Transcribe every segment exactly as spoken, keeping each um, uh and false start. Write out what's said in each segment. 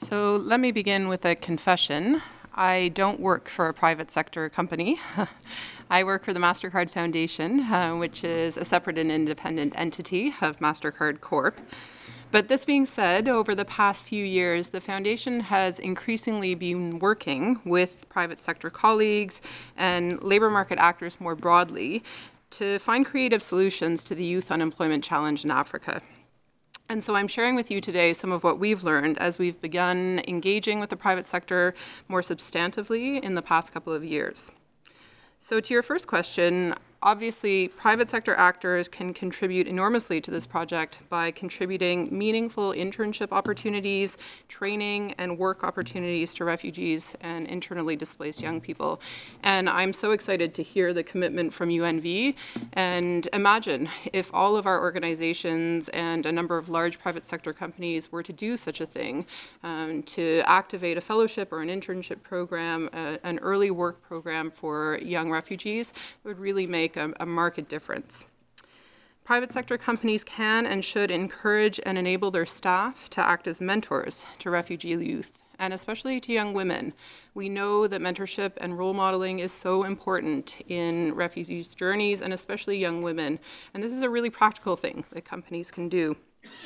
So let me begin with a confession. I don't work for a private sector company. I work for the MasterCard Foundation, uh, which is a separate and independent entity of MasterCard Corp. But this being said, over the past few years, the foundation has increasingly been working with private sector colleagues and labor market actors more broadly to find creative solutions to the youth unemployment challenge in Africa. And so I'm sharing with you today some of what we've learned as we've begun engaging with the private sector more substantively in the past couple of years. So to your first question, obviously private sector actors can contribute enormously to this project by contributing meaningful internship opportunities, training, and work opportunities to refugees and internally displaced young people. And I'm so excited to hear the commitment from U N V. And imagine if all of our organizations and a number of large private sector companies were to do such a thing, um, to activate a fellowship or an internship program, uh, an early work program for young refugees. It would really make a, a marked difference. Private sector companies can and should encourage and enable their staff to act as mentors to refugee youth, and especially to young women. We know that mentorship and role modeling is so important in refugees' journeys, and especially young women. And this is a really practical thing that companies can do.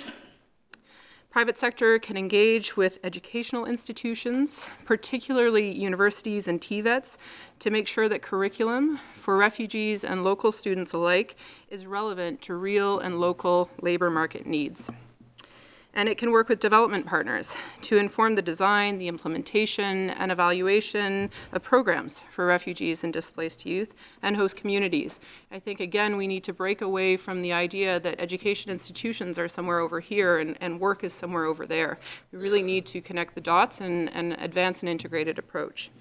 Private sector can engage with educational institutions, particularly universities and T VETs, to make sure that curriculum for refugees and local students alike is relevant to real and local labor market needs. And it can work with development partners to inform the design, the implementation, and evaluation of programs for refugees and displaced youth and host communities. I think, again, we need to break away from the idea that education institutions are somewhere over here and, and work is somewhere over there. We really need to connect the dots and, and advance an integrated approach.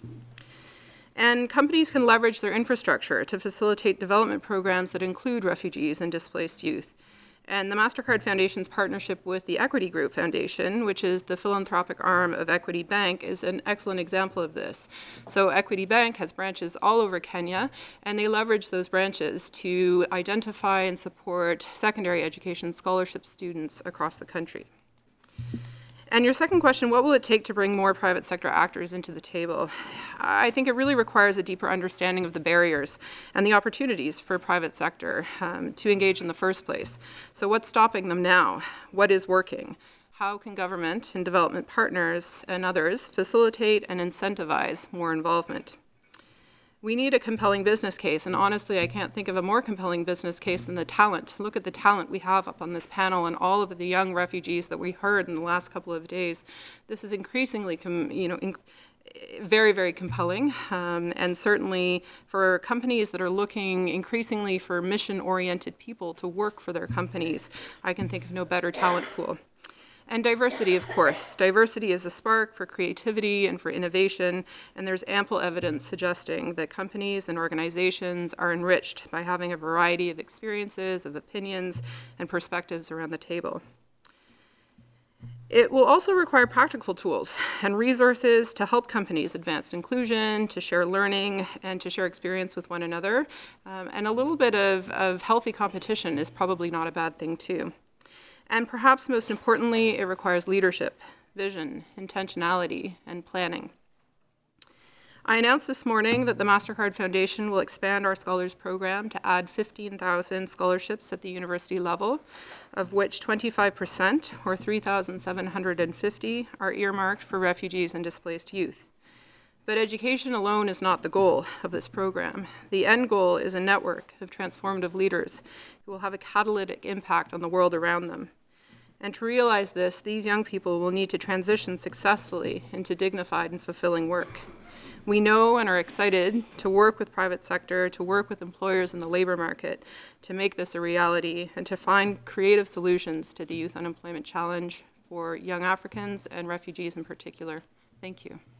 And companies can leverage their infrastructure to facilitate development programs that include refugees and displaced youth. And the MasterCard Foundation's partnership with the Equity Group Foundation, which is the philanthropic arm of Equity Bank, is an excellent example of this. So Equity Bank has branches all over Kenya, and they leverage those branches to identify and support secondary education scholarship students across the country. And your second question, what will it take to bring more private sector actors into the table? I think it really requires a deeper understanding of the barriers and the opportunities for private sector um, to engage in the first place. So what's stopping them now? What is working? How can government and development partners and others facilitate and incentivize more involvement? We need a compelling business case, and honestly, I can't think of a more compelling business case than the talent. Look at the talent we have up on this panel and all of the young refugees that we heard in the last couple of days. This is increasingly, com- you know, in- very, very compelling, um, and certainly for companies that are looking increasingly for mission-oriented people to work for their companies, I can think of no better talent pool. And diversity, of course. Diversity is a spark for creativity and for innovation, and there's ample evidence suggesting that companies and organizations are enriched by having a variety of experiences, of opinions, and perspectives around the table. It will also require practical tools and resources to help companies advance inclusion, to share learning, and to share experience with one another. Um, and a little bit of, of healthy competition is probably not a bad thing, too. And perhaps most importantly, it requires leadership, vision, intentionality, and planning. I announced this morning that the MasterCard Foundation will expand our Scholars Program to add fifteen thousand scholarships at the university level, of which twenty-five percent, or three thousand seven hundred fifty, are earmarked for refugees and displaced youth. But education alone is not the goal of this program. The end goal is a network of transformative leaders who will have a catalytic impact on the world around them. And to realize this, these young people will need to transition successfully into dignified and fulfilling work. We know and are excited to work with private sector, to work with employers in the labor market, to make this a reality and to find creative solutions to the youth unemployment challenge for young Africans and refugees in particular. Thank you.